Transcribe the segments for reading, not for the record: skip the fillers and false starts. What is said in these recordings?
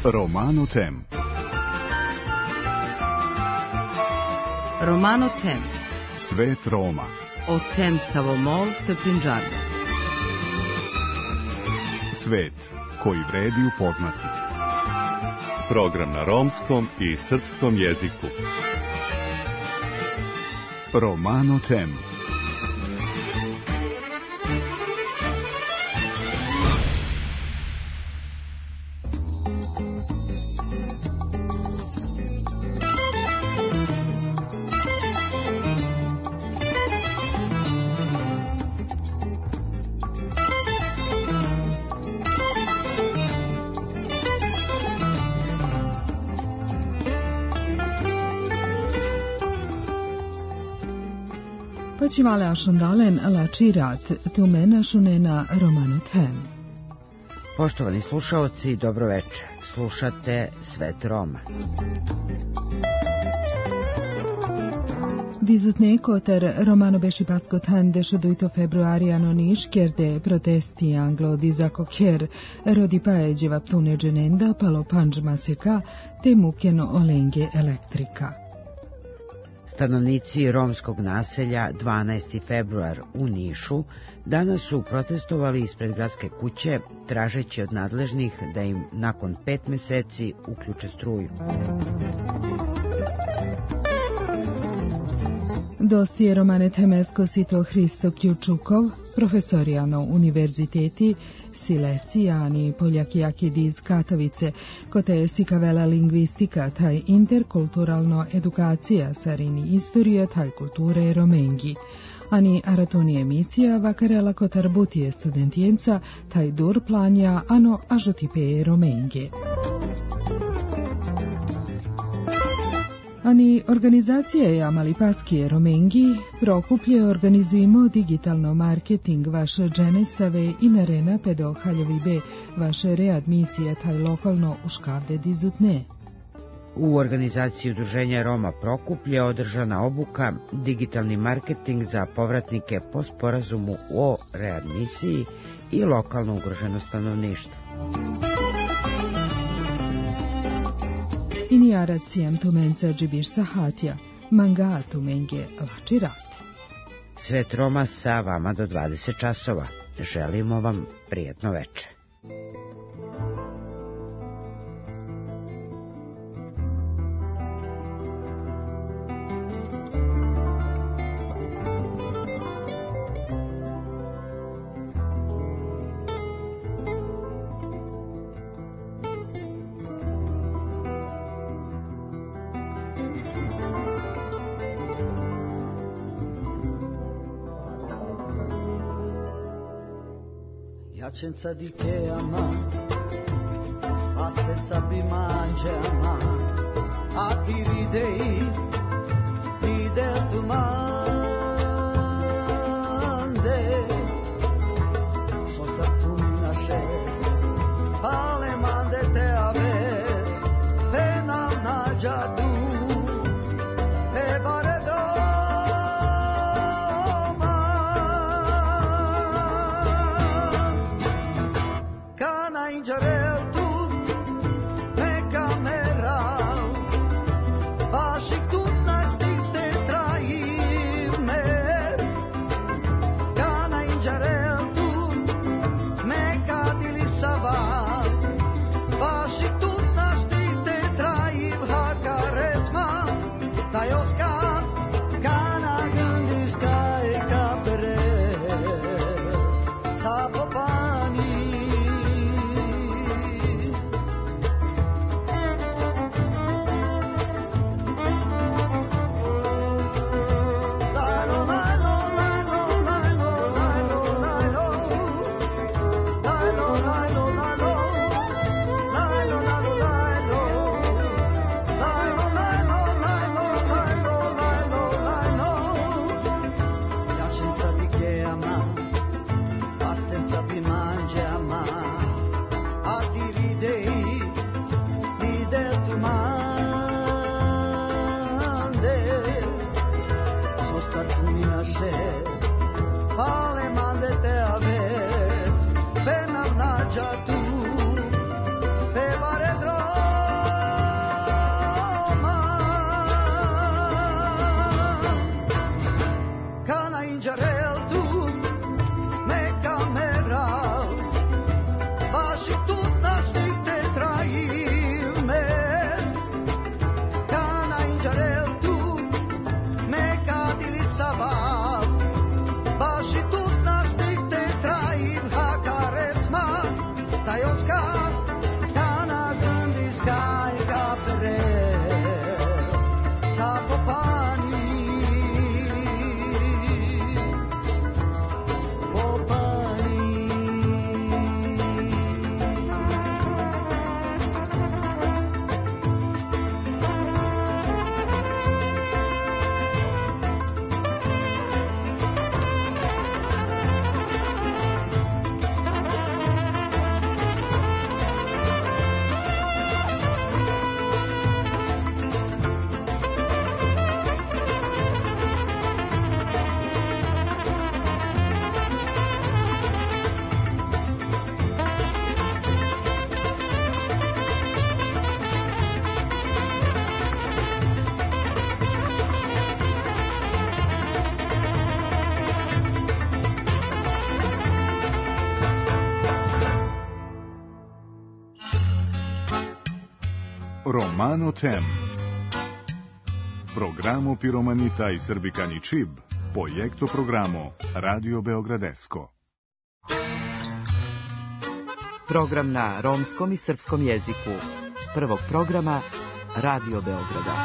Romano Tem. Romano Tem. Svet Roma. O tem Savomol te Prinđarno. Svet koji vredi upoznati. Program na romskom i srpskom jeziku. Romano Tem. Počivale ašondalen lačirat, tu mena šunena Romano Tem. Poštovani slušaoci, dobro večer. Slušate Svet Roma. Dizutnekoter Romano beši paskotan dešeduito februariano niškerde protesti anglo dizakoker rodi paeđeva ptune dženenda palo panđma seka te mukeno olenge elektrika. Stanovnici romskog naselja 12. februar u Nišu danas su protestovali ispred gradske kuće tražeći od nadležnih da im nakon 5 meseci uključe struju. Dosti je Romane Temesko sito Hristo Kjučukov, profesorijano univerziteti Silesijani Poljakijaki diz Katovice, kote sikavela lingvistika taj interkulturalno edukacija sarini istorija taj kulture romengi. Ani aratoni emisija vakarela kotar butije studentijenca taj dur planja ano ažotipeje romenge. Ani organizacije Jamalipaskije romengi prokuplje organizujemo digitalno marketing vaše dženesave i narena pedo haljovi be vaše readmisija taj lokalno uškavde dizutne. U organizaciji Udruženja Roma Prokuplje održana obuka digitalni marketing za povratnike po sporazumu o readmisiji i lokalno ugroženo stanovništvo. Inijaracijem tumenca džibiš sahatja, manga tumenge lačirat. Svet Roma sa vama do 20 časova. Želimo vam prijetno večer. Senza di te ama, a senza bi mangiama, a ti ridei, ride tu mande, so sa tu mi nasces, ale mande te aves, pena nađa tu, e bare Bašik tu Romano Tem. Programo Piromanita i Srbikani Čib, Projekto programo Radio Beogradesko. Program na romskom i srpskom jeziku. Prvog programa Radio Beograda.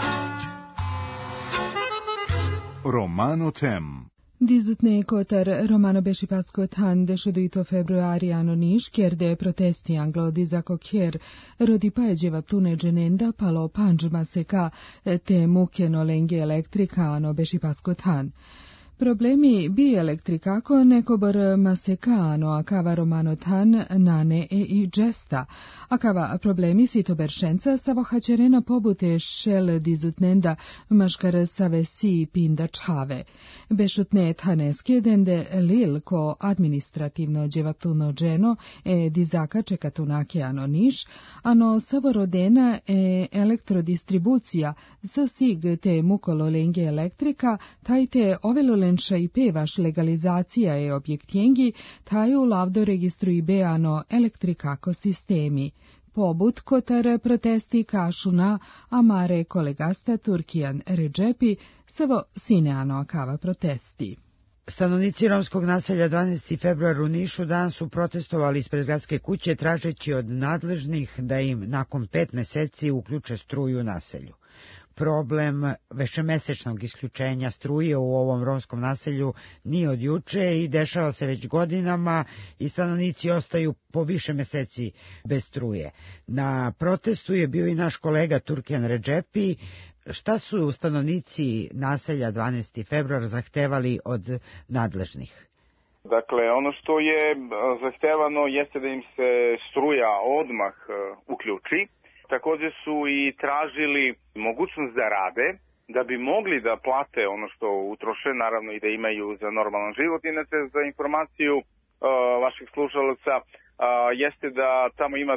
Romano Tem. Dizutne kotar Romano Bešipaskot han dešoduito februariano niš, kjerde protesti anglo dizako kjer rodi paeđeva tune dženenda palo panđma seka te mukeno lengi elektrikano Bešipaskot han. Problemi bi elektrikako nekobor masekano akava Romano tan nane i džesta, akava problemi sito beršenca savohaćerena pobute šel dizutnenda maškar savesi pinda čave. Bešutne taneske dende lil ko administrativno dževaptuno dženo dizaka čekatunake ano niš, ano savorodena elektrodistribucija so sig te mukolo lenge elektrika, tajte ovelo i pevaš legalizacija objektjengi, taju lavdo registru i beano elektrikako sistemi. Pobut kotar protesti kašuna amare kolegasta Turkijan Redžepi, savo sineano akava protesti. Stanovnici romskog naselja 12. februar u Nišu dan su protestovali ispred gradske kuće tražeći od nadležnih da im nakon 5 meseci uključe struju u naselju. Problem višemesečnog isključenja struje u ovom romskom naselju nije od juče i dešava se već godinama i stanovnici ostaju po više meseci bez struje. Na protestu je bio i naš kolega Turkijan Redžepi. Šta su stanovnici naselja 12. februar zahtevali od nadležnih? Dakle, ono što je zahtevano jeste da im se struja odmah uključi. Također su i tražili mogućnost da rade, da bi mogli da plate ono što utroše, naravno i da imaju za normalan život. Inače, za informaciju vaših slušalaca, jeste da tamo ima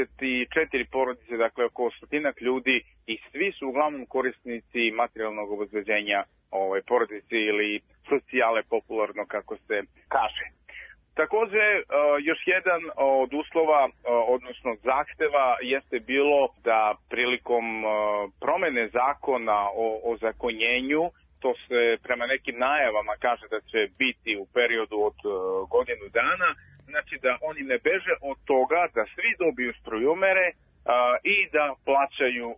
24 porodice, dakle oko 100 ljudi i svi su uglavnom korisnici materijalnog obezbeđenja porodice ili socijale popularno kako se kaže. Također, još jedan od uslova, odnosno zahteva, jeste bilo da prilikom promene zakona o ozakonjenju, to se prema nekim najavama kaže da će biti u periodu od godinu dana, znači da oni ne beže od toga da svi dobiju strujomere i da plaćaju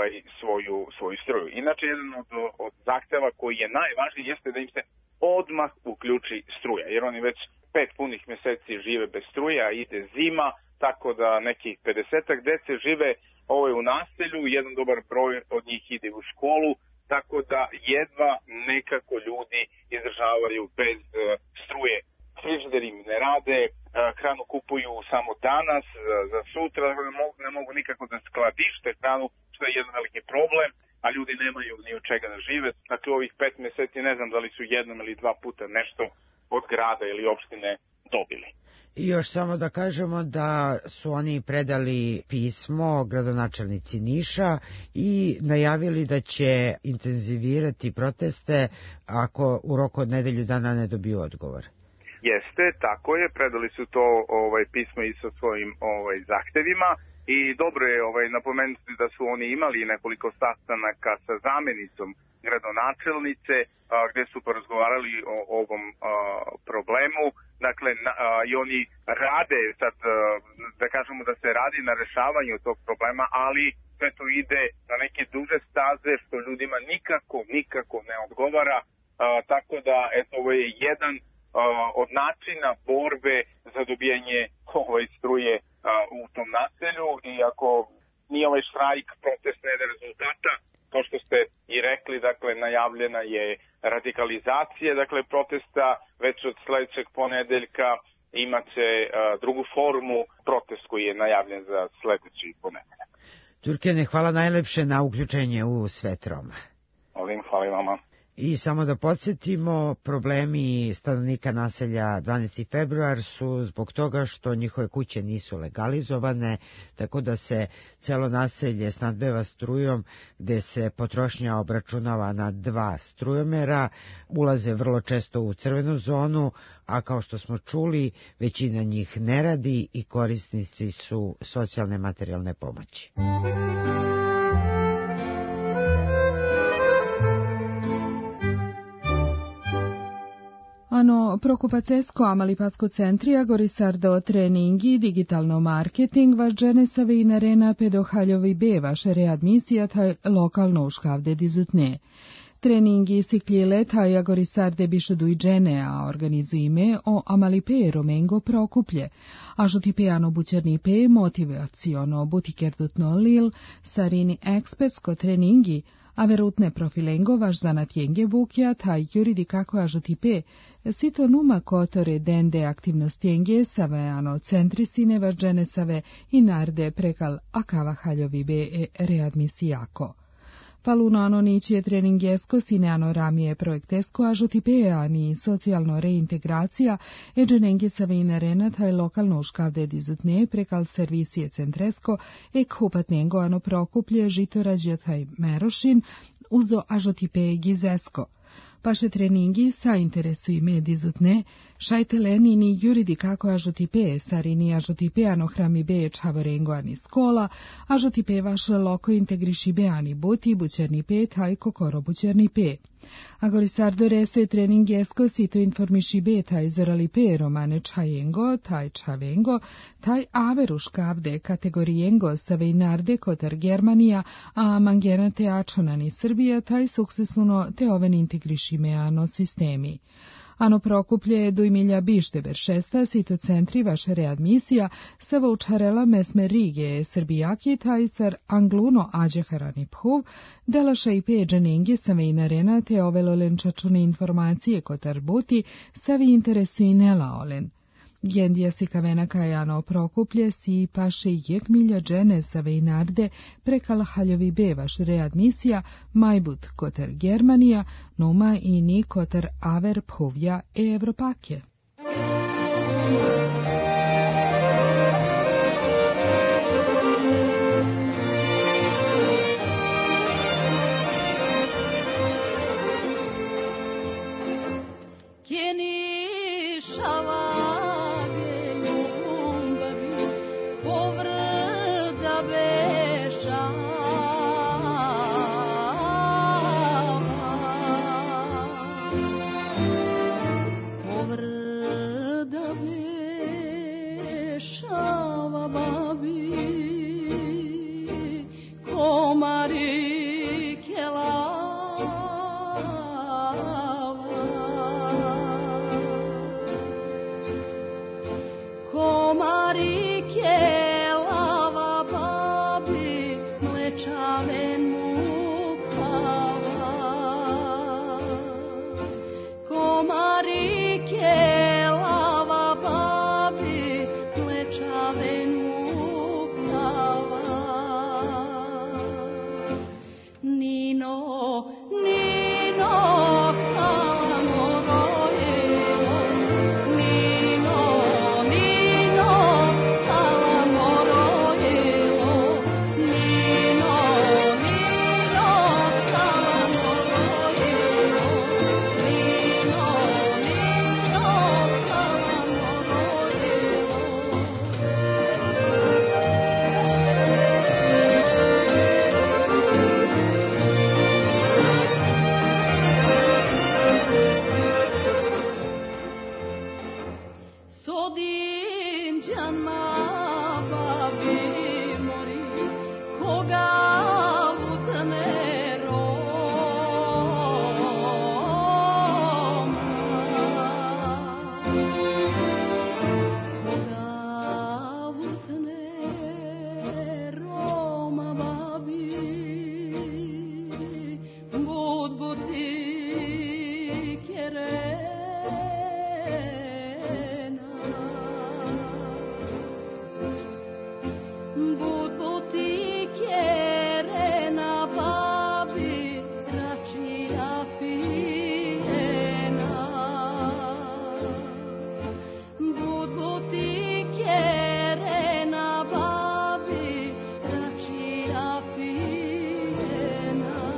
svoju struju. Inače, jedan od zahteva koji je najvažniji jeste da im se odmah uključi struja, jer oni već 5 punih mjeseci žive bez struje, a ide zima, tako da nekih 50-ak dece žive u naselju, jedan dobar broj od njih ide u školu, tako da jedva nekako ljudi izdržavaju bez struje. Frižideri im ne rade, hranu kupuju samo danas, za sutra ne mogu nikako da skladište hranu, što je jedan veliki problem, a ljudi nemaju ni od čega da žive. Dakle, ovih 5 mjeseci ne znam da li su jednom ili 2 puta nešto od grada ili opštine dobili. I još samo da kažemo da su oni predali pismo gradonačelnici Niša i najavili da će intenzivirati proteste ako u roku od nedelju dana ne dobiju odgovor. Jeste, tako je, predali su to pismo i sa svojim zahtevima i dobro je napomenuti da su oni imali nekoliko sastanaka sa zamenicom gradonačelnice gdje su porazgovarali o ovom problemu. Dakle, i oni rade sad, da kažemo da se radi na rešavanju tog problema, ali sve to ide na neke duže staze što ljudima nikako ne odgovara, tako da ovo je jedan od načina borbe za dobijanje struje u tom naselju i ako nije ovaj štrajk, protest ne da rezultata, kao što ste i rekli, dakle, najavljena je radikalizacija, dakle, protesta već od sljedećeg ponedeljka imaće drugu formu, protest koji je najavljen za sljedeći ponedeljak. Turkijane, hvala najlepše na uključenje u Svet Roma. Hvala i vama. I samo da podsjetimo, problemi stanovnika naselja 12. februar su zbog toga što njihove kuće nisu legalizovane, tako da se celo naselje snadbeva strujom, gde se potrošnja obračunava na 2 strujomera, ulaze vrlo često u crvenu zonu, a kao što smo čuli, većina njih ne radi i korisnici su socijalne materijalne pomoći. Prokupacesko Amalipasko centrija Gorisardo treningi, digitalno marketing, vaš dženesave i narena pedohaljovi be vaše readmisija taj lokalno uškavde dizutne. Treningi sikljile taj Gorisarde bišudu i džene, a organizujime o Amalipe Romengo Prokuplje, a žutipeano bućernipe motivaciono butikerdutno lil, sarini ekspertsko treningi, a verutne profilengo vaš zanatjenge vukja taj juridi kako ažutipe, sito numa kotore dende aktivnostjenge saveano centrisine vaš dženesave i narde prekal akava haljovi be readmisijako. Paluno anoničije treningesko sineano ramije projektesko ažutipeja ni socijalno reintegracija e dženenge savine rena taj lokalno uškavde dizutne prekal servisije centresko e kupatnengo ano prokuplje žitorađe taj merošin uzo ažutipeje gizesko. Paše treningi sa interesuji me dizutne, šajteleni ni juridi kako ažutipe, sarini ažutipeano hrami be čavorengo ani skola, ažutipe vaš loko integriši be ani buti, bućerni pe, taj kokoro bućerni pe. A Gorisardo rese trening esko sito informiši be taj zorali pe romane čajengo, taj čavengo, taj averuš kavde kategorijengo save narde kotar Germanija, a mangena te ačonani Srbija, taj suksesuno te oven integriši meano sistemi. Ano Prokuplje dujmilja bište beršesta sito centri vaše readmisija sa voučarela mesme Rige Srbijaki tajsar angluno ađeharani phuv, delaša i peđenengi save inarena te ovelo lenčačune informacije kotar buti savi interesu i nelaolen. Gendija si kavena kajano Prokuplje si paše jek milja džene save inarde prekal haljovi be vaš readmisija majbut kotar Germanija, numa i ni kotar aver phuvja e Evropake.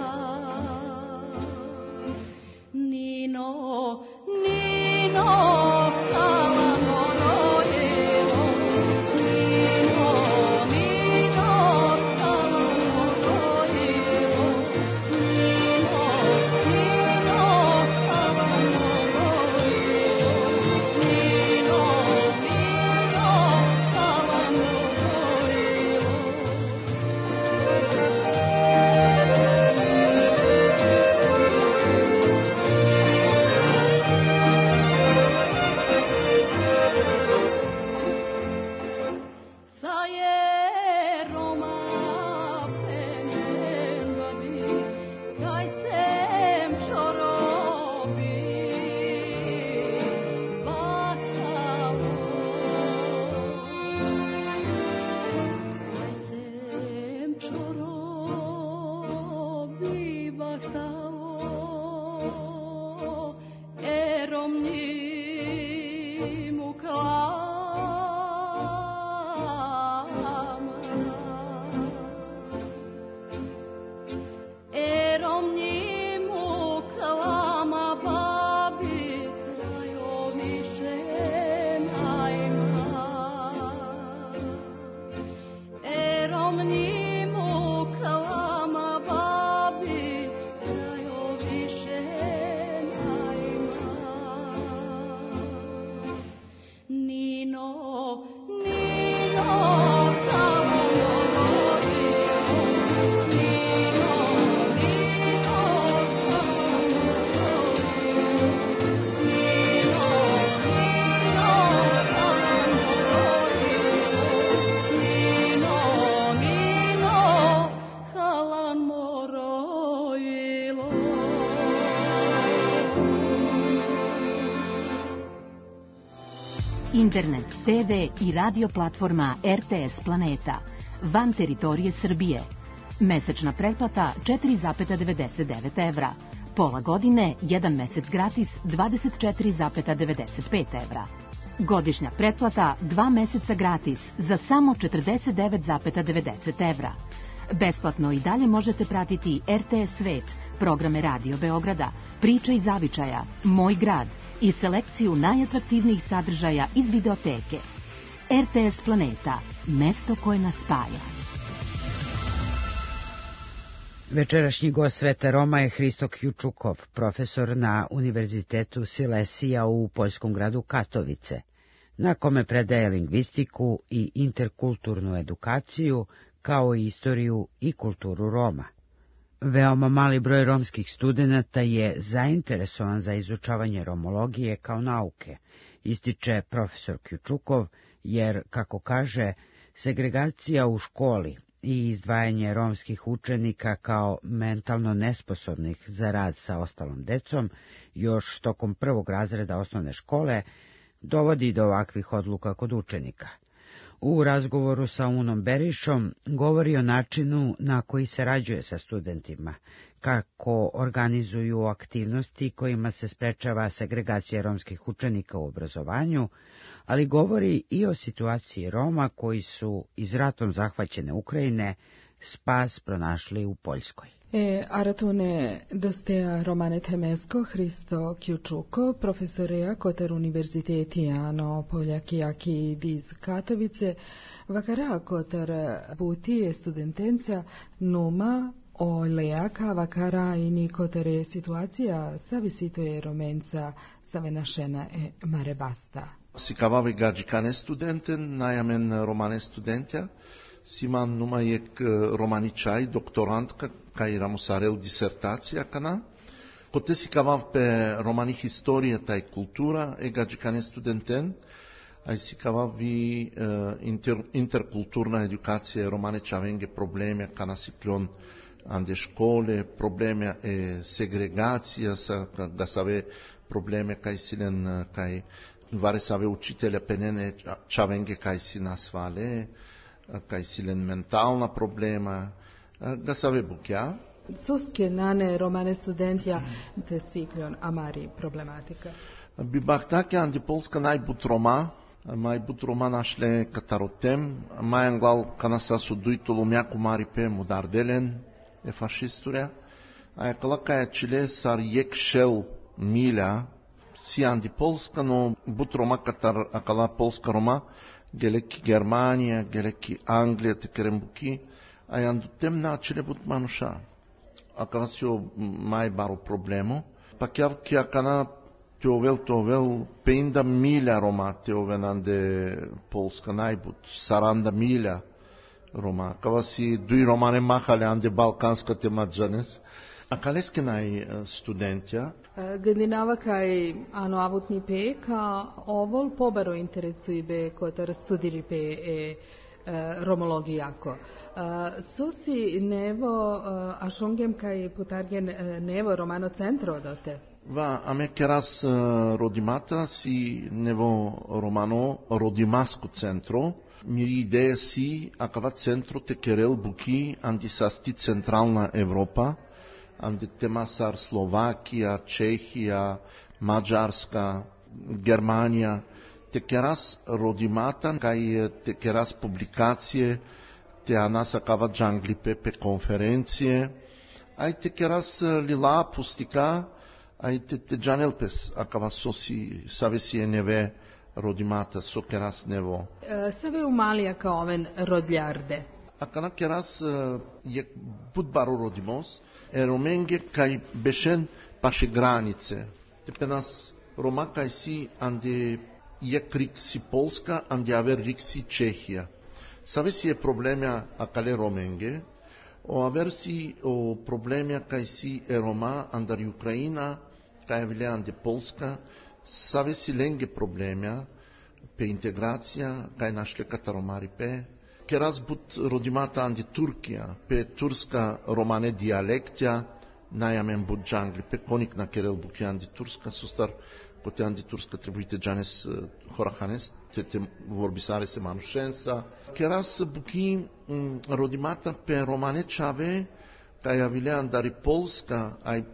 Nino, Nino. internet, TV i radio platforma RTS Planeta, van teritorije Srbije. Mesečna pretplata 4,99 evra. Pola godine, 1 mesec gratis 24,95 evra. Godišnja pretplata 2 meseca gratis za samo 49,90 evra. Besplatno i dalje možete pratiti RTS Svet, programe Radio Beograda, Priče iz zavičaja, Moj grad i selekciju najatraktivnijih sadržaja iz videoteke. RTS Planeta, mesto koje nas spaja. Večerašnji gost Sveta Roma je Hristo Kjučukov, profesor na Univerzitetu Silesija u poljskom gradu Katovice, na kome predaje lingvistiku i interkulturnu edukaciju, kao i istoriju i kulturu Roma. Veoma mali broj romskih studenata je zainteresovan za izučavanje romologije kao nauke, ističe profesor Kjučukov, jer, kako kaže, segregacija u školi i izdvajanje romskih učenika kao mentalno nesposobnih za rad sa ostalom decom još tokom 1. razreda osnovne škole dovodi do ovakvih odluka kod učenika. U razgovoru sa Unom Berišom govori o načinu na koji se rađuje sa studentima, kako organizuju aktivnosti kojima se sprečava segregacija romskih učenika u obrazovanju, ali govori i o situaciji Roma koji su iz ratom zahvaćene Ukrajine spas pronašli u Poljskoj. Aratune dostea Romane Temesko, Hristo Kjučuko, profesoreja Kotar Univerzitetiano Poljakijaki iz Katovice, vakara Kotar buti studentenca numa oleaka vakara ini Kotare situacija savisitoje Romenca savenašena mare basta. Sikavavi gađikane studenten, najamen Romane studentja, Siman numajek romaničaj, doktorantka, kaj ramosarel disertacija kana. Kote si kavav pe romani historija taj kultura, gađikane studenten, aj si kavav vi interkulturna edukacija romane čavenge probleme kana siklon ande škole, probleme segregacija, da save probleme kaj silen, kaj vare save učitelja penene čavenge kaj si nasvale, kaj silen mentalna problema, da save bukja. Suske nane romane studentja te siklon amari problematika. Bi bahtake andi Polska najbut Roma, majbut Roma našle katarotem, majanglal kanasa sudujtolo mjaku mari pe mudardelen, fašisturja, a jakalaka je čile sar jek šel milja, si andi Polska, no but Roma katar akala Polska Roma, geleki Germania, geleki Anglija, te kerembuki, a jandu tem načele but manuša. Akala si o maj baro problemo, pa kjav ki akana teovel, peinda milja Roma teovenande Polska najbut, saranda milja Roma. Akala si duj Romane mahale ande balkanska te mađanes. Akaleske naj studentja. Gdinava kaj ano avutni pe, ka ovol pobaro interesuje be kotar studiri pe romologijako. Sosi nevo ašongem kaj putargen nevo romano centro odote? Va, ame keras rodimata si nevo romano rodimasko centro. Miri ideja si akava centro te kerel buki andi sasti centralna Evropa, andi temasar Slovakija, Čehija, Mađarska, Germanija, te keras rodimata, kaj te keras publikacije, te anas akava džanglipe pe konferencije, aj te keras lila pustika, aj te džanelpes akava sosi savesi neve rodimata, so keras nevo. Save umalija kao oven rodljarde. Akana keras je budbaro rodimos, romenge kaj bešen paše granice. Tepe nas Roma kaj si ande je krik si Polska, ande aver rik si Čehija. Save si je problemja akale romenge, o aver si o problemja kaj si Roma andar Ukrajina, kaj vile ande Polska, save si lenge problemja pe integracija, kaj našle kataromari pe, keras but rodimata ande Turkija, pe turska romane dialektja, най-амен буд джангли, пе коник на Керел Буки Анди Турска, сустар коте Анди Турска требуите джанес хораханес, те ворбисаре се манушенса. Керас Буки родимата пе романе чаве, кај авиле андари Полска,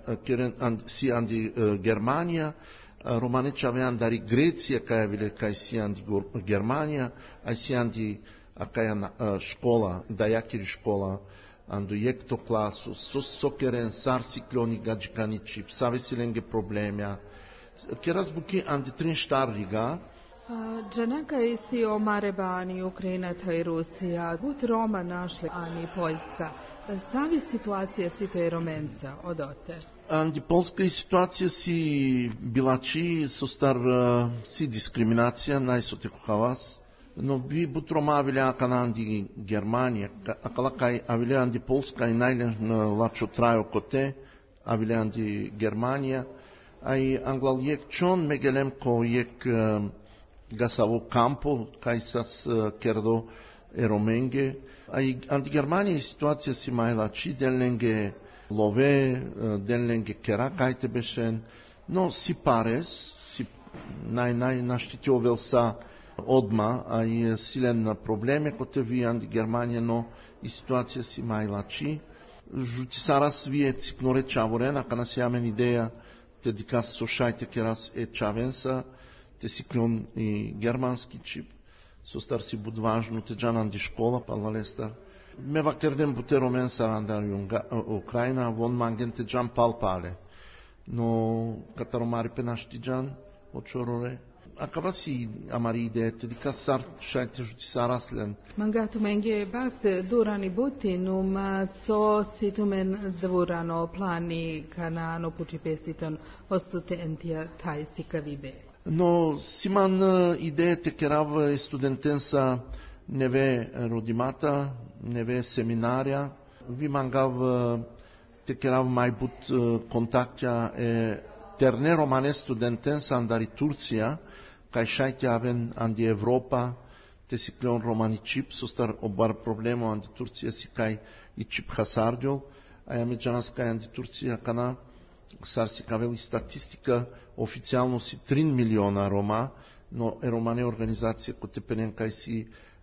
си анди Германија, романе чаве андари Греција, кај авиле кај си анди Германија, ај си анди кај школа, дајакири школа, ando iecto classo, sokkeren sarsikloni gađikanići, savesilenge problemja. Keras buki andi trin štarriga. Džanaka si o Marebani, Ukrajina i Rusija, but Roma našle ani Poljska. Savi situacija si to je Romenca odote. Andi Polska situacija si bilači, sostar si diskriminacija, najsoteku havas. Но ви бутрома авиле акана анди Германија, акала кај авиле анди Полска и најлен лачо трајо коте, авиле анди Германија, ај англал јек чон мегелем ко јек гасаво кампо, кај сас кердо ероменге, ај анди Германија ситуација си мајлачи, делненге лове, делненге кера, кајте бешен, но си парес, си најнаштити овелса odma, a je silen probleme kote vi andi Germania, no i situacija si majlači. Žuti saras vi je cipnore čavorena, kana se jamen ideja te dikas sošajte keras čavensa, te siklon i germanski čip, so star si bud važno te džan andi škola, pa lalestar. Me vakerdem bute romen sarandar Ukrajina, von mangen te džan pal pale. No, kataromari pe našti džan, očorore. Acaba si amari ideete di cassar scelte giudiziarslen. Mangato menge bakte durani butinu, ma so situmen dvorano plani kanano pucipesiton ostutentia tai sikavibe. No siman ideete kerav studentensa neve rodimata, neve seminaria, vi mangav te kerav mai but kontaktja terne romane studentensa andari Turcia, kaj šajte aven andi Evropa, te si kleon romani čip, so star obar problemo andi Turcija si kaj i čip hasardiol, a ja me džanas kaj andi Turcija kana, sar si kaveli statistika, oficijalno si 3 miliona Roma, no romane organizacije kote penen kaj si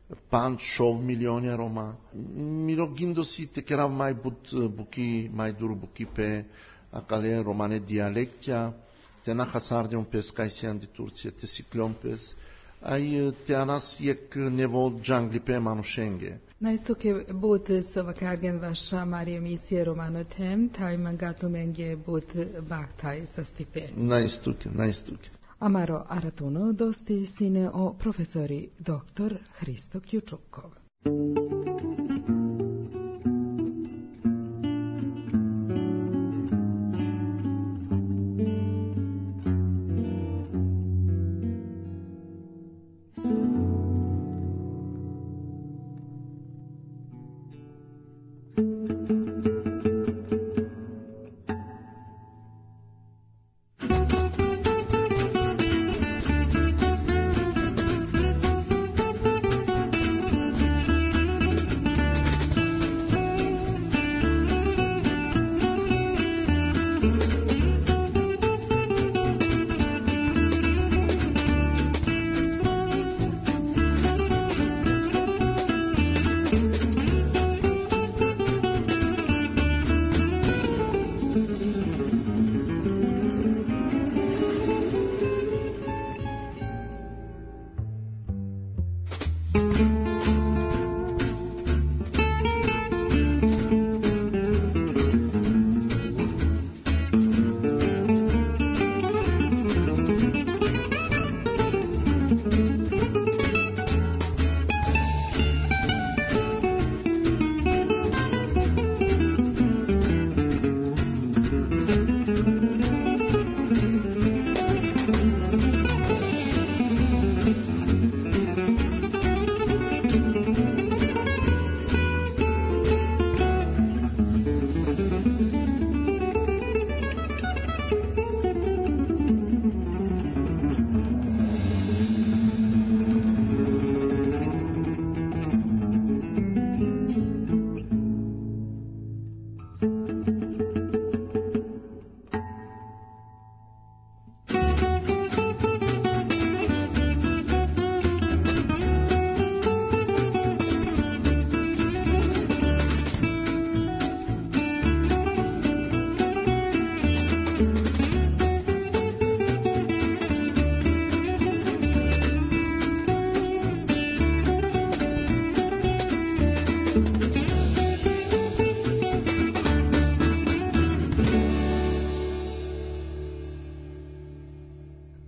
5 miliona Roma. Miro gindo si te kerav mai buki, mai dur buki pe akale romane dialektja, te na hasardion pes kaj si andi Turcija, te si klion pes, aj te anas jek nevo džangli pe manušenge. Najsuke but sovakargen vaša Marija misije romano tem, taj mangato menge but baktaj sa stipe. Najstuke. Amaro Aratuno dosti sine o profesori dr. Hristo Kjučukov.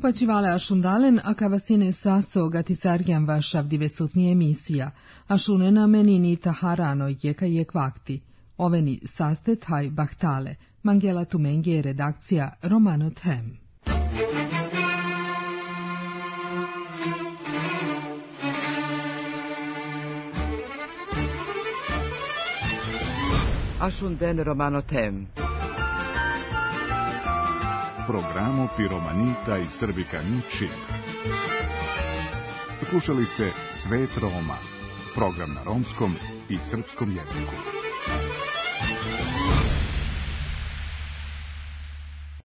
Počivale ašundalen, a kavasine saso gatisarjan vašav divesutni emisija, ašunena menini taharano jeka jek vakti. Oveni saste taj bahtale, Mangela Tumengi redakcija Romano Them. Ašunden Romano Tem. Programo Piromanita i Srbikani Čib. Slušali ste Svet Roma, program na romskom i srpskom jeziku.